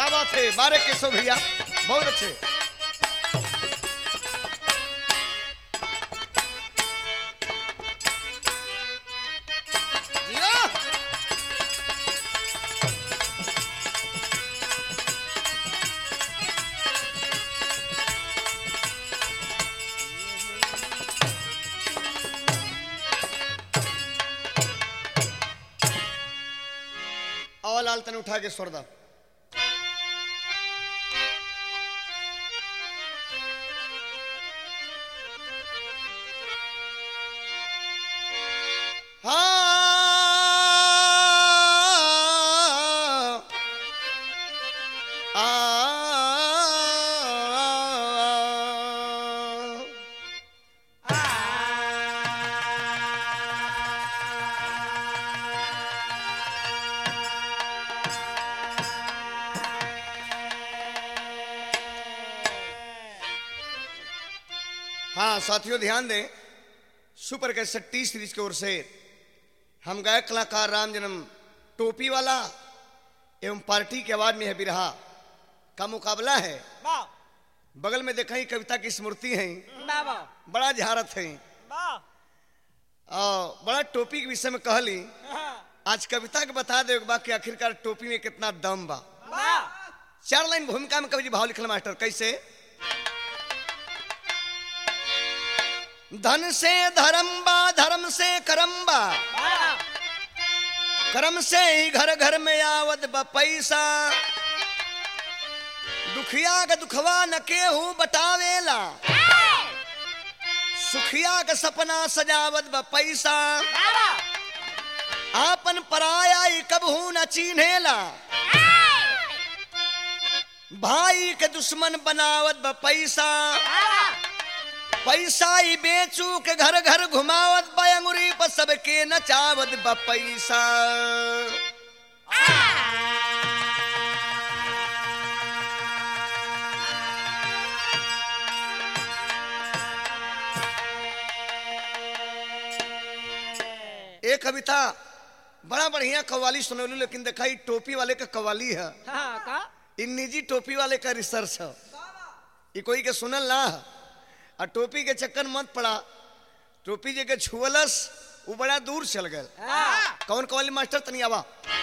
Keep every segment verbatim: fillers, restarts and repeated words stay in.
क्या बात है, बारे केशव भैया, बहुत अच्छे। लाल तने उठा के स्वर्दा हाँ साथियों ध्यान दें, सुपर कैसेट टी सीरीज की ओर से हम गायक कलाकार राम जन्म टोपी वाला एवं पार्टी की आवाज में है बिरहा का मुकाबला है। बगल में देखा ही कविता की स्मृति है, बड़ा झारत है और बड़ा टोपी के विषय में कहली। आज कविता के बता दे कि आखिरकार टोपी में कितना दम बा। चार लाइन भूमिका में कवि जी भाव लिखल मास्टर कैसे। धन से धर्म बा, धर्म से करम बा, करम से ही घर घर में आवत बा पैसा। दुखिया का दुखवा न केहू बटावेला, सुखिया का सपना सजावत बा पैसा। आपन पराया ही कबहू न चिन्हेला, भाई के दुश्मन बनावत बा पैसा। पैसा ही बेचू के घर घर घुमावत बा अंगुरी पर सबके नचावत बा पैसा। एक कविता बड़ा बढ़िया कव्वाली सुनौलू, लेकिन देखा ही टोपी वाले का कव्वाली है। हाँ, का? इन निजी टोपी वाले का रिसर्च है, ये कोई के सुनल ना। और टोपी के चक्कर मत पड़ा, टोपी जे के छुअलस वो बड़ा दूर चल गए। कौन कव्वाली मास्टर तनी आवा।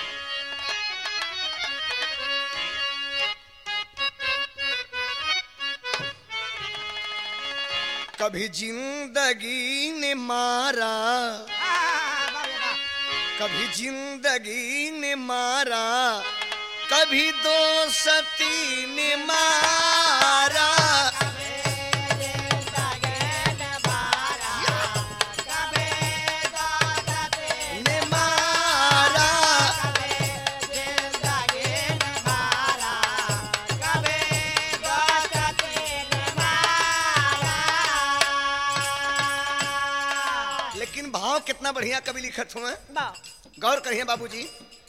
कभी जिंदगी ने मारा, कभी जिंदगी ने मारा, कभी दोस्ती ने मारा। कितना बढ़िया कवि लिखत हुए, गौर करिए बाबूजी।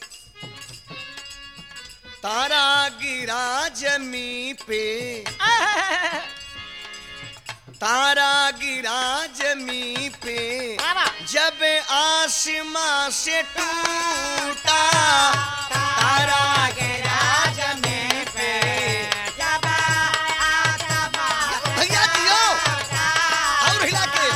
तारा गिरा जमी पे, तारा गिरा जमी पे, जब आसमां से टूटा। तारा गिरा जमी पे, जब आसमां भैया दियो और हिला के।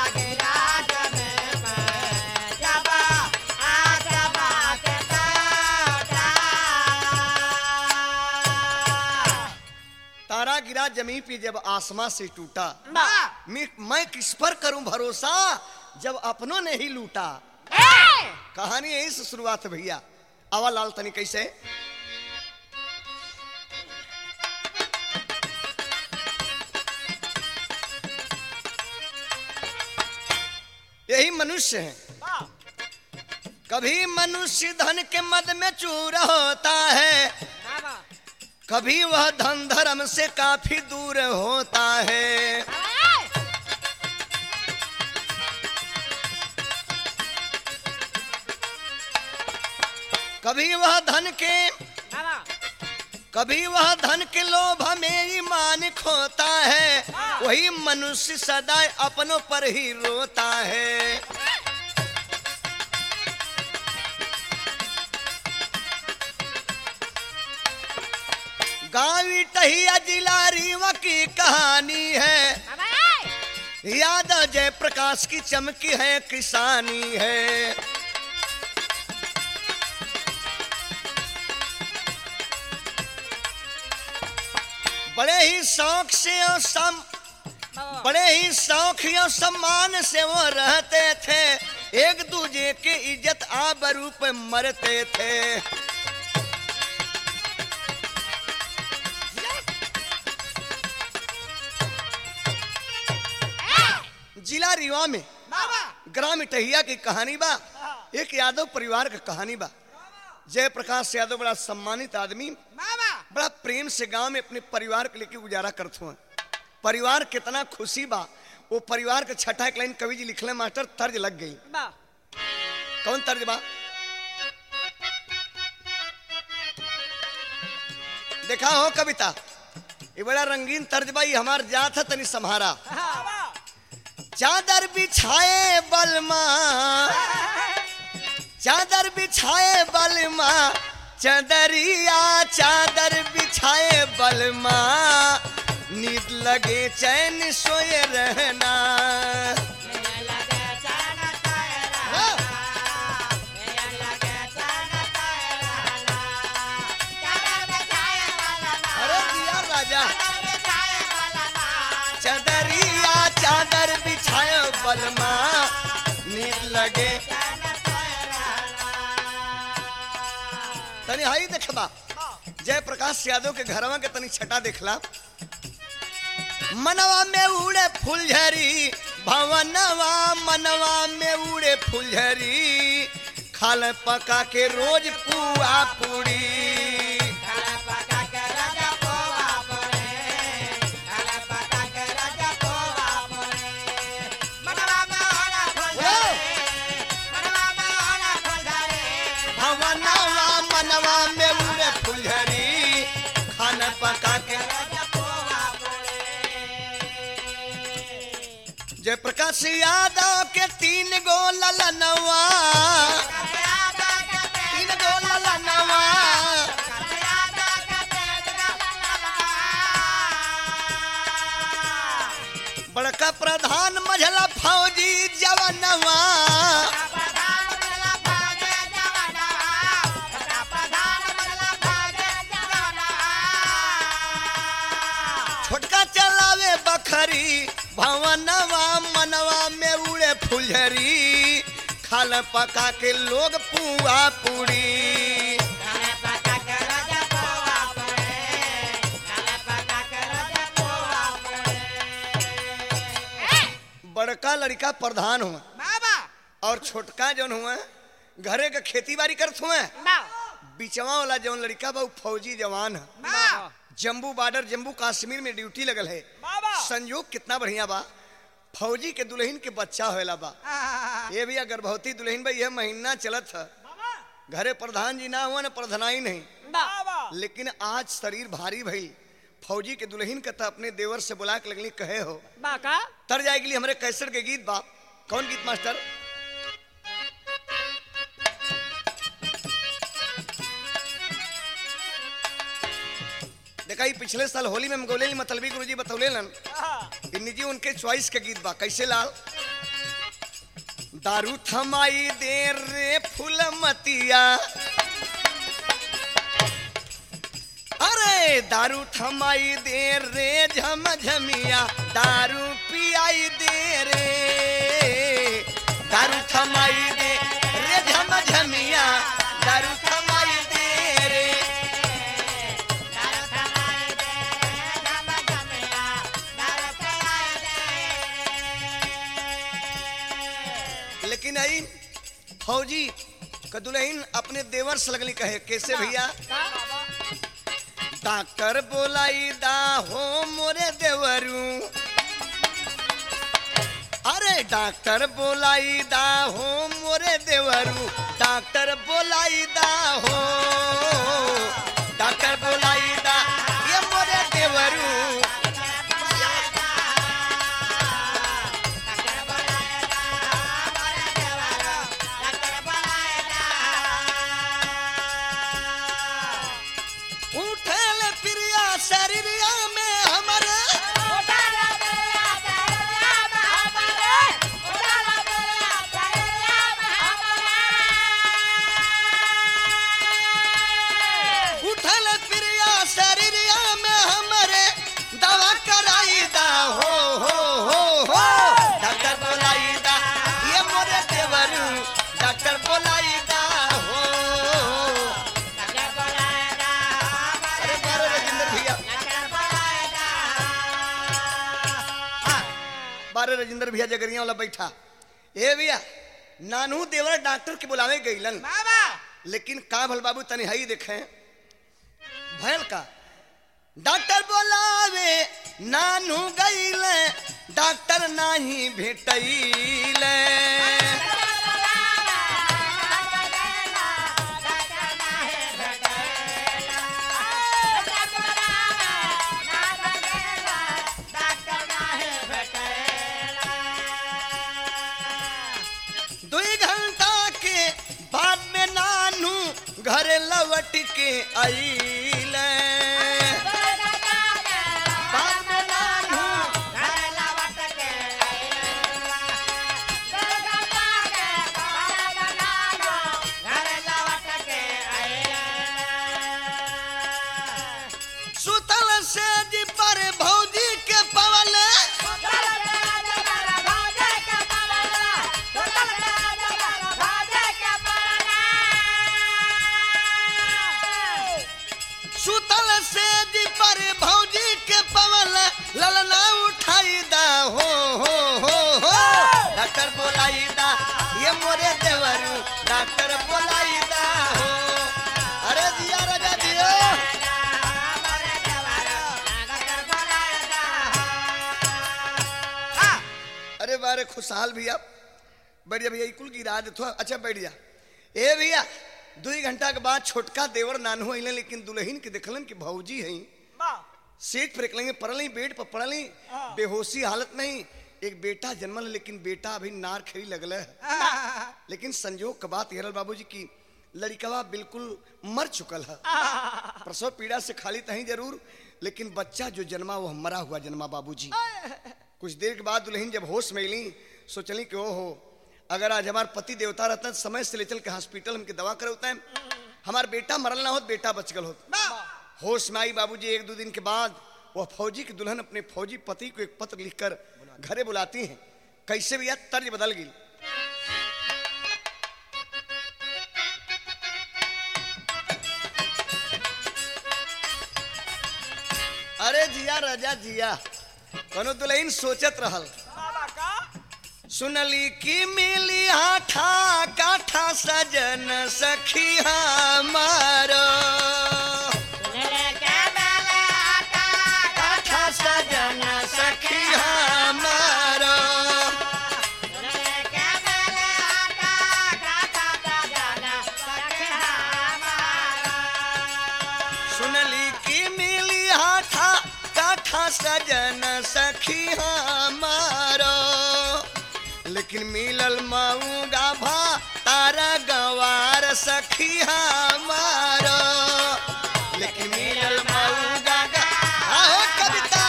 तारा गिरा जमीन पे जब आसमां से टूटा, मैं किस पर करूं भरोसा जब अपनों ने ही लूटा। कहानी यही से शुरुआत है भैया। आवा लाल तनी कैसे। यही मनुष्य है, कभी मनुष्य धन के मद में चूर होता है, कभी वह धन धर्म से काफी दूर होता है। कभी वह धन के कभी वह धन के लोभ में ईमान खोता है, वही मनुष्य सदा अपनों पर ही रोता है। गाँवी टहिया जिला रीवा की कहानी है, यादव जयप्रकाश की चमकी है किसानी है। बड़े ही शौक से और सम बड़े ही शौक और सम्मान से वो रहते थे, एक दूजे के इज्जत आबरू पे मरते थे। जिला रीवा में ग्राम टहिया की कहानी बा, एक यादव परिवार का कहानी बा। जयप्रकाश यादव बड़ा सम्मानित आदमी, बड़ा प्रेम से गांव में अपने परिवार के लेके गुजारा करते हुए। परिवार कितना खुशी बा, वो परिवार का छठा एक लाइन कवि जी लिखले मास्टर, तर्ज लग गई। कौन तर्ज बा? देखा हो कविता, ये बड़ा रंगीन तर्ज बा, ये हमार जात है तनी सम्हारा। चादर बिछाए बलमा, चादर बिछाए बलमा, चदरिया चादर बिछाए बलमा, नींद लगे चैन सोए रहना। अरे दिया राजा, चदरिया चादर बिछाए बलमा, नींद लगे। तनी हाई देखबा, जयप्रकाश यादव के घरवा के तनी छटा देखला। मनवा में उड़े फुलझरी, भवनवा मनवा में उड़े फुलझरी, खाल पका के रोज पुआ पूरी। भवनवा मनवा में उड़े फुलझरी, खाना पका के। जयप्रकाश यादव के तीन गो ललनवा, तीन गो ललनवा, बड़का प्रधान मझला फौजी जवानवा, छोटका चलावे बखरी, भवनवा मनवा में उड़े फुलझरी, खाल पका के लोग पुआ पूरी। बड़का लड़का प्रधान हुआ और छोटका जौन हुआ घरे का खेती बाड़ी करत हुआ। बिचवा वाला जौन लड़का बा फौजी जवान है, जम्मू बॉर्डर जम्मू कश्मीर में ड्यूटी लगल है। संयोग कितना बढ़िया बा, फौजी के दुल्हन के बच्चा होएला बा। ये भी गर्भवती दुल्हन बा, यह महीना चलत है। घरे प्रधान जी ना हुआ ना प्रधानाई नहीं, लेकिन आज शरीर भारी भई। फौजी के दुल्हन का अपने देवर से बुला के लगली कहे हो तर जाएगी हमारे कैसर के गीत बा। कौन गीत मास्टर? देखा पिछले साल होली में गोले मतलबी गुरुजी बतौले निजी उनके चॉइस के गीत बा। कैसे लाल? दारू थमाई दे रे फूलमतिया, अरे दारू थमाई दे रे झमझमिया, दारू पियाई दे रे, दारू थमाई दे रे झमझमिया, दारू थमाई दे रे। लेकिन आई फौजी का दुल्हन अपने देवर से लगली कहे कैसे भैया? डॉक्टर बोलाई दा हो मोरे देवरू, अरे डॉक्टर बोलाई दा हो मोरे देवरू, डॉक्टर बोलाई दा हो, डॉक्टर बोलाई दा ये मोरे देवरू। उठल प्रिया राजेंद्र भैया जगरिया वाला बैठा। ए भैया नानू देवर डॉक्टर के बुलावे गईलन, लेकिन का भल बाबू तनी हई देखे भयल का डॉक्टर बोलावे नानू गईले डॉक्टर नाही भेटैले। घरे लौट के आइले बाद में नानू घरे लौट के सुतल से जी पर भौजी के पवले सुतल से जी पर भौजी के पवल ललना उठाई दा हो हो हो हो डॉक्टर बोलाई दा ये मोरे देवरू डॉक्टर बोलाई दा हो। अरे जिया राजा जियो अरे बारे खुशहाल भैया बढ़िया भैया कुल गिरा दे थोड़ा। अच्छा बैठ जा। ए भैया दो घंटा के बाद छोटका देवर नानू अइले, लेकिन दुल्हन के देखलन कि भौजी है सेठ पर एकलेंगे पड़ल बेड पर पड़ल बेहोशी हालत नहीं। एक बेटा जन्मल, लेकिन बेटा अभी नार खेरी लगल है। लेकिन संजोग का बात हेरल बाबूजी की लड़कवा बिल्कुल मर चुकल है, प्रसव पीड़ा से खाली तहीं जरूर, लेकिन बच्चा जो जन्मा वो मरा हुआ जन्मा बाबूजी। कुछ देर के बाद दुल्हन जब होश में अली सोचली कि ओ हो अगर आज हमारे पति देवता रहता समय से ले चल के हॉस्पिटल हमके दवा करे होता है, हमारा बेटा मरल ना हो बेटा बच गल होता। होश में आई बाबूजी। एक दो दिन के बाद वह फौजी की दुल्हन अपने फौजी पति को एक पत्र लिखकर घरे बुलाती हैं। कैसे भी यार तर्ज बदल गई। अरे जिया राजा जिया कोनो दुल्हन सोचत रहल सुनली की मिली हाथा काठा सजन सखी हमारो काठा सजन सखी हमारो सुनली की मिली हाथा काठा सजन सखी हमारो लेकिन मिलल मऊगा भा तारा गवार सखी हमारो लेकिन मिलल मऊगा आओ कविता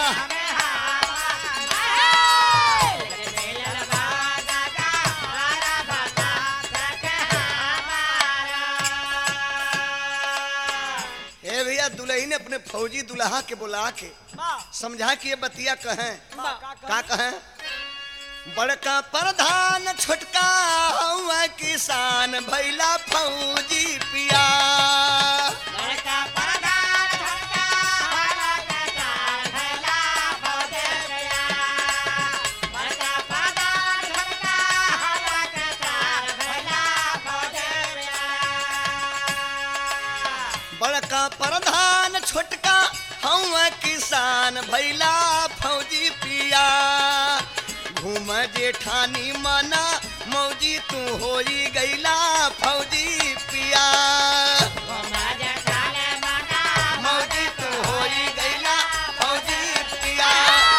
ए भैया दुल्हन ने अपने फौजी दुल्हा के बुला के समझा कि ये बतिया कहें का कहें बड़का प्रधान छोटका हुआ किसान भैला फौजी पिया बड़का प्रधान छोटका हुआ किसान भैला फौजी पिया बड़का प्रधान छोटका हुआ किसान भैला फौजी पिया बड़का प्रधान छोटका हुआ किसान भैला फौजी पिया घूम जेठानी मना मौजी तू होई गईला फौजी पिया मौजी तू होई गईला फौजी पिया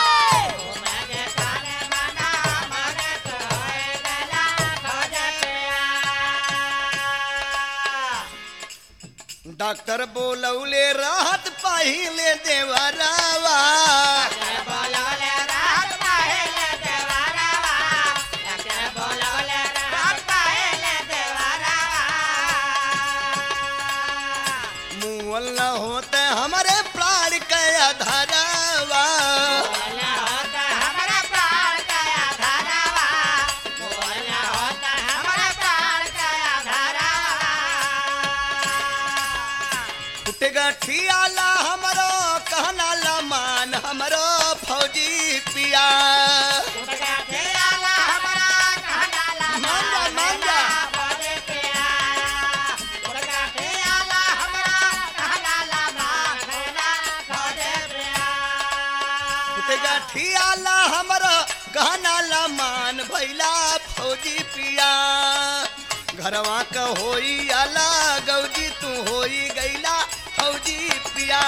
डॉक्टर बोलौले राहत पहिले देवरावा न होते हमारे प्राण के आधारवा हमारे प्राण के आधारवा न होते हमारे प्राण के आधारवा फुटेगा ठियाला हमरो कहना ला मान हमरो फौजी पिया कहना ला मान भैला फौजी पिया घरवा का होई आला गौजी तू होई गईला फौजी पिया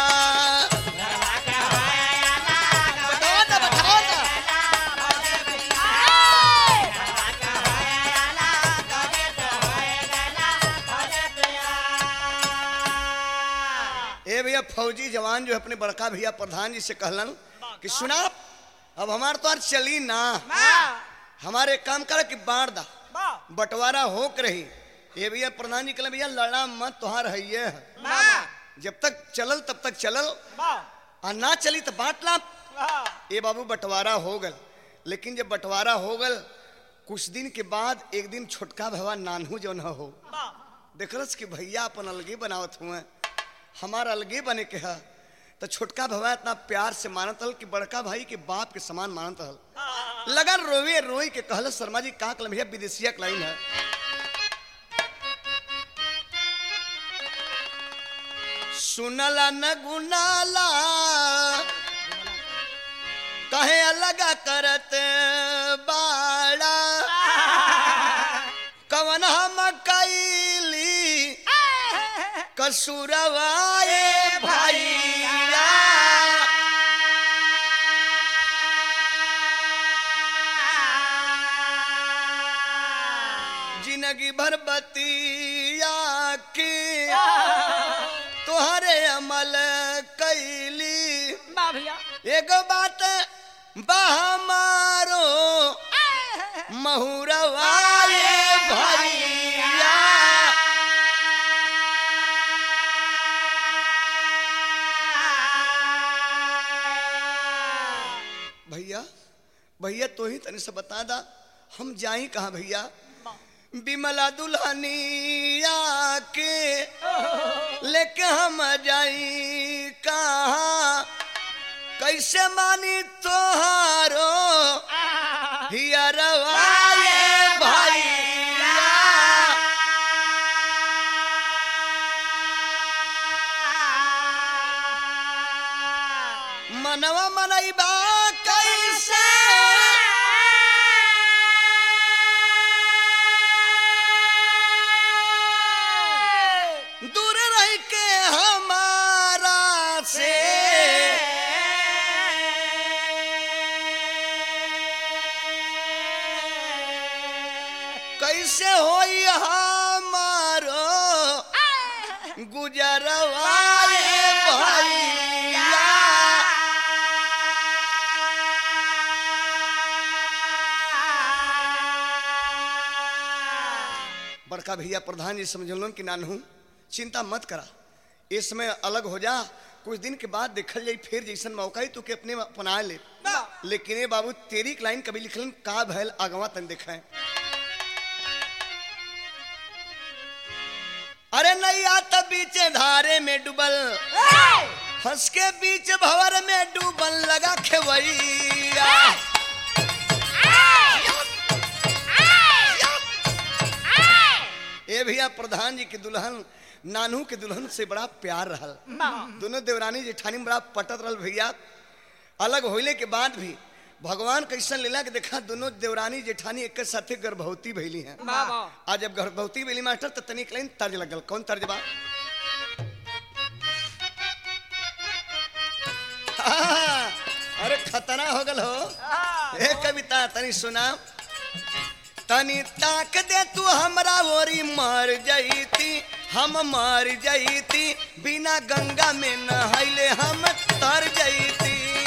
ए भैया फौजी जवान जो अपने बड़का भैया प्रधान जी से कहलन कि सुना अब हमार तो चली ना हमारे काम कर कि बांट दा बंटवारा हो कर रही ये भैया प्रधान जी कहले भैया लड़ा मत तुहार है ये जब तक चलल तब तक चलल और ना चली तो बांट ला ये बाबू बंटवारा हो गल लेकिन जब बंटवारा हो गल कुछ दिन के बाद एक दिन छोटका भैया नानहू जो न हो देखलस कि भैया अपन अलगे बनावत हुए हमारा अलगे बने के है तो छोटका भैया इतना प्यार से मानत हल कि बड़का भाई के बाप के समान मानत हल लगा रोवे रोई के कहल शर्मा जी का कलम भैया विदेशिया लाइन है सुनला न गुनाला कहे अलग करत बाड़ा कवन हम कैली कसूरवाए भैया जिंदगी भर बतिया के तुहरे अमल कैली एगो बात बहमारो महुरवाए भैया भैया भैया तो ही तने से बता दा हम जाई कहाँ भैया बिमला दुल्हनिया के लेके हम जाई कहाँ कैसे मानी तोहारो हियरवाए भैया मनवा मनैबा कैसे दूर रह के हमारा से कैसे होई हमारो गुजरवाए भैया बड़का भैया प्रधान जी समझलन कि नानहू चिंता मत करा इस समय अलग हो जा कुछ दिन के बाद देखल जाई फिर जैसन मौका ही तू के अपने अपना ले लेकिन ये बाबू तेरी लाइन कभी लिखलन का भैल आगवा तन देखा अरे नैया तब बीचे धारे में डूबल हंस के बीच भंवर में डूबल लगा खेवैया ए भैया प्रधान जी के दुल्हन नानू के दुल्हन से बड़ा प्यार रहल दोनों देवरानी जेठानी बड़ा पटत रहल भैया अलग होइले के बाद भी भगवान कैसन लीला के देखा दोनों देवरानी जेठानी एक साथे गर्भवती भइली हैं आज जब गर्भवती भइली मास्टर तो तनिक लाइन तर्ज लगल कौन तर्ज बा अरे खतरा हो गल हो ए कविता तनी सुना तनी ताक दे तू हमरा ओरी मर जईती हम मर जईती बिना गंगा में नहाइले हम तर जईती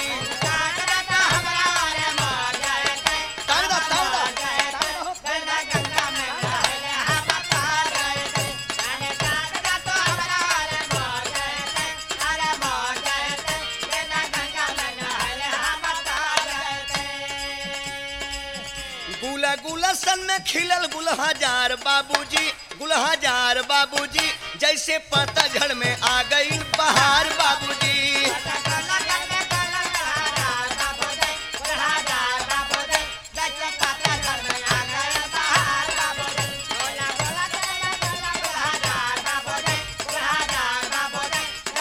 गुलशन में खिलल गुल हजार बाबूजी गुल हजार बाबूजी जैसे पतझड़ में आ गई बहार बाबूजी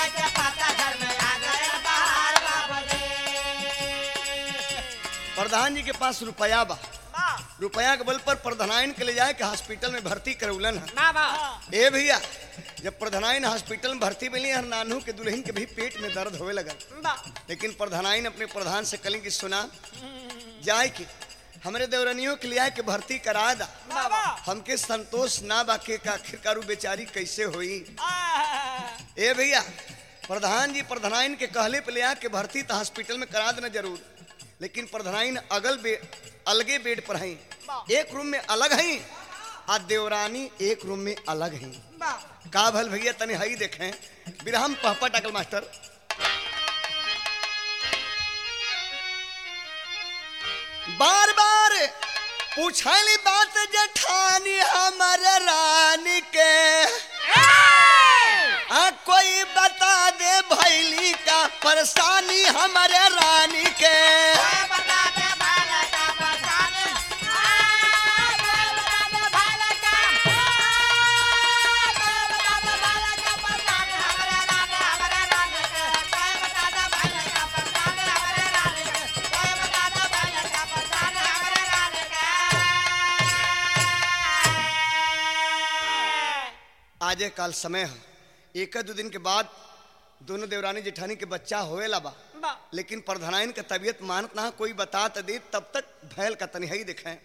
प्रधान प्रधान जी के पास रुपया बा, रुपया के बल पर प्रधानायन के ले जाए के हॉस्पिटल में भर्ती करौलन है। ए भैया जब प्रधानायन हॉस्पिटल में भर्ती मिली हर नानू के दुल्हन के भी पेट में दर्द होवे लगल, लेकिन प्रधानायन अपने प्रधान से कली कि सुना जाए कि हमरे देवरनियों के लिए के भर्ती करा दा, हमके संतोष ना बाके का आखिरकार बेचारी कैसे हुई। ए भैया प्रधान जी प्रधानायन के कहले पे ले आके भर्ती तो हॉस्पिटल में करा देना जरूर, लेकिन प्रधानायन अगल बे अलगे बेड पर हैं, एक रूम में अलग हैं और देवरानी एक रूम में अलग हैं। का भल भैया तने हई देखें बिरहम पहपा टाकल मास्टर। बार बार पूछली बात जेठानी हमारे रानी के, आ कोई बता दे भैली का परेशानी हमारे रानी के। आजे काल समय है, एक दो दिन के बाद दोनों देवरानी जेठानी के बच्चा होए ला बा, लेकिन प्रधानायन का तबीयत मानत ना कोई बता तो दे, तब तक भैल का तनिहाई देखें।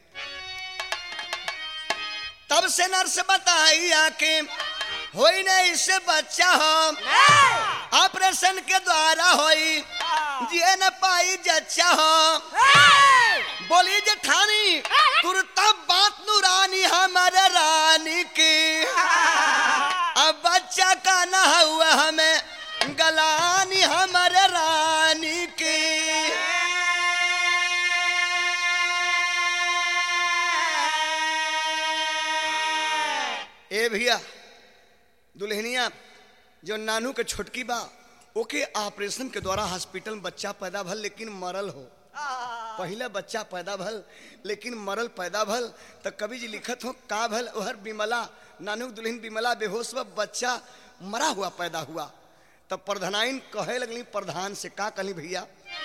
तब से नर्स बताई आके होई नहीं इससे बच्चा हो, ऑपरेशन के द्वारा होई जिए न पाई जच्चा हो। बोली जेठानी तुरता बात नूरानी हमारे रानी की, अब बच्चा का ना हुआ हमें गलानी हमारे रानी की। ए भैया दुल्हनिया जो नानू के छोटकी बा ओके ऑपरेशन के द्वारा हॉस्पिटल में बच्चा पैदा भल, लेकिन मरल हो। पहले बच्चा पैदा भल लेकिन मरल पैदा भल, तो कवि जी लिखत हो का भल ओहर बिमला नानू दुल्हन बिमला बेहोश व बच्चा मरा हुआ पैदा हुआ। तब प्रधानायन कहे लगली प्रधान से का कहली भैया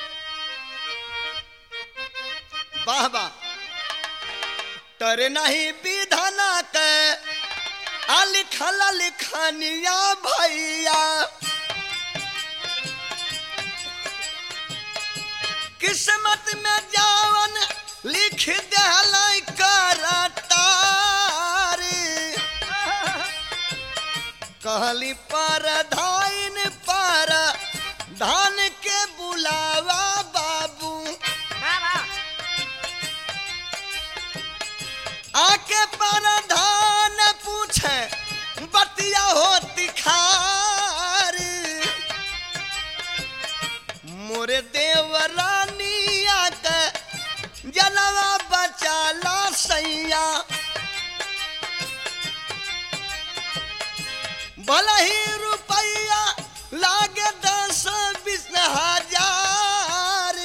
वाह वाह तरे नहीं विधाना के आ लिखला लिखानिया भैया, किस्मत में जावन लिख दे करतारी। कहली पर धाइन पर धान के बुलावा बाबू, आके पर धान पूछे बतिया होती खारी। मोरे देवरानी आके जनवा बचाला सैया, भला ही रुपया लागे दस बीस हजार।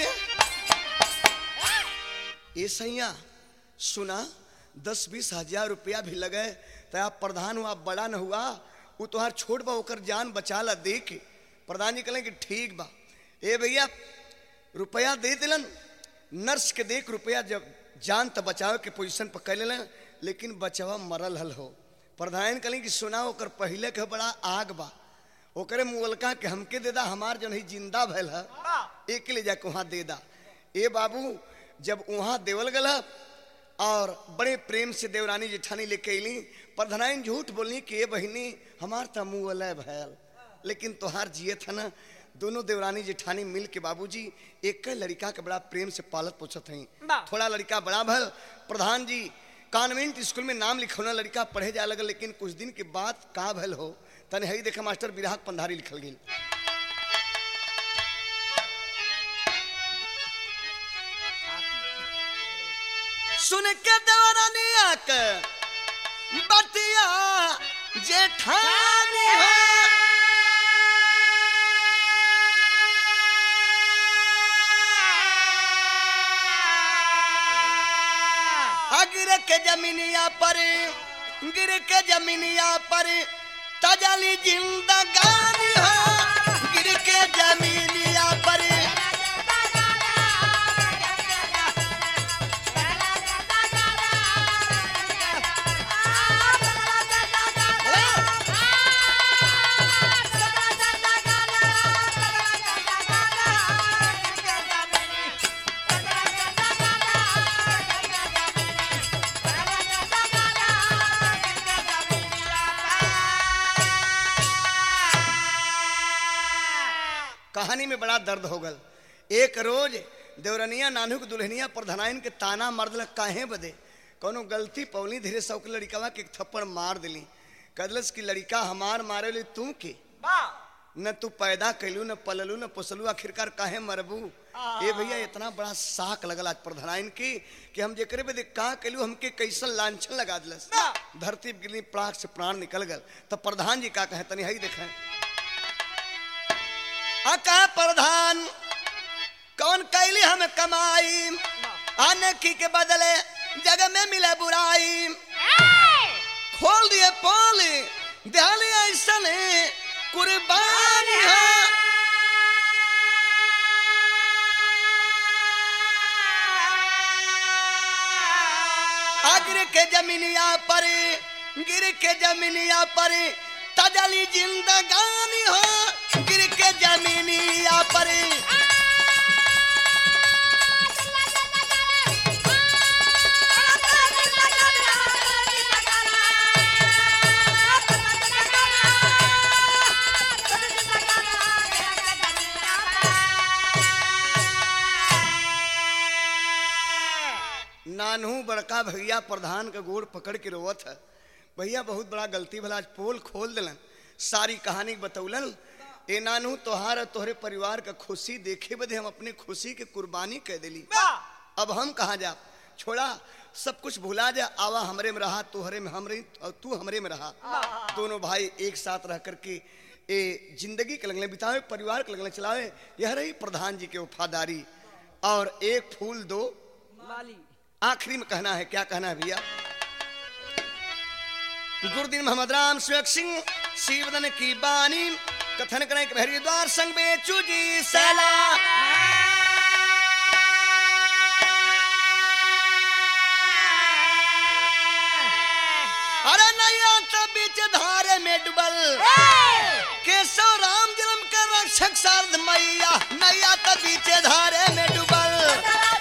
ये सैया सुना दस बीस हजार रुपया भी लगे तो आप प्रधान हुआ बड़ा न हुआ, वो तुहार छोड़ बा ओकर जान बचा ला दे के। प्रधान जी कहले कि ठीक बा। ए भैया रुपया दे दिलन, नर्स के देख रुपया जब जान तो बचाव के पोजीशन पर कर ले, लेकिन बचवा मरल हल हो। प्रधान कहले कि सुना ओकर पहले के बड़ा आग बा, ओकरे मुगलका के हमके दे दा, हमार जो नहीं जिंदा भैल है एक ले जाके वहाँ दे दा। ए बाबू जब वहाँ देवल गल और बड़े प्रेम से देवरानी जेठानी लेके अली, प्रधानायन झूठ बोलनी कि ए बहिनी हमार तो मुँह भैल, लेकिन तोहार जिये था ना। दोनों देवरानी जेठानी मिल के बाबूजी एक लड़का के बड़ा प्रेम से पालत पोछत हैं। थोड़ा लड़का बड़ा भल, प्रधान जी कॉन्वेंट स्कूल में नाम लिखौना, लड़का पढ़े जाए लगल, लेकिन कुछ दिन के बाद का भल हो तने हई देखा मास्टर बिरहाक पंधारी लिखल गेल। सुन के देवरानी आके बतिया जेठानी है, गिर के जमीनिया पर गिर के जमीनिया पर तजली जिंदगानी हो, गिर के जमीनिया पर जवानी में बड़ा दर्द हो गल। एक रोज देवरनिया नानू के दुल्हनिया प्रधानाइन के ताना मार दिल, काहे बदे कोनो गलती पौली, धीरे सौक लड़िकावा के एक थप्पड़ मार दिली। कदलस की लड़का हमार मारे ली तू के, न तू पैदा कैलू न पललू न पोसलू, आखिरकार काहे मरबू। ए भैया इतना बड़ा साक लगल आज प्रधानाइन की कि हम जेकरे बदे का कैलू, हमके कैसन लांछन लगा दिलस। धरती गिरनी, प्राण से प्राण निकल गल। तब प्रधान जी का कहे तनी हई देखें। अका प्रधान कौन कैली हम कमाई, आने की के बदले जग में मिले बुराई। खोल दिए पोल दिहाली ऐसा कुर्बानी है, गिर के जमीनिया पर, गिर के जमीनिया पर तजली जिंदगानी हो, गिर के जमीनिया पर। नानू बड़का भैया प्रधान का गोड़ पकड़ के रोवत है। भैया बहुत बड़ा गलती भला, आज पोल खोल दिलन, सारी कहानी बतौलन। ए नानू तोहार तोहरे परिवार का खुशी देखे बदे हम अपने खुशी के कुर्बानी कह दिली। अब हम कहाँ जा, छोड़ा सब कुछ भुला जा, आवा हमरे में रहा, तोहरे में हम रही और तू हमरे में रहा। दोनों भाई एक साथ रह करके ए जिंदगी के लगने बितावे, परिवार के लगने चलावे। यह रही प्रधान जी के वफादारी। और एक फूल दो माली। आखिरी में कहना है, क्या कहना है भैया। गुरुदीन मोहम्मद राम सुख सिंह शिवदन की बानी कथन करें कि हरिद्वार संग बेचू जी सैला। अरे नैया तब बीच धारे में डुबल, केशव राम जन्म कर रक्षक शारद मैया, नैया तब बीच धारे में डुबल।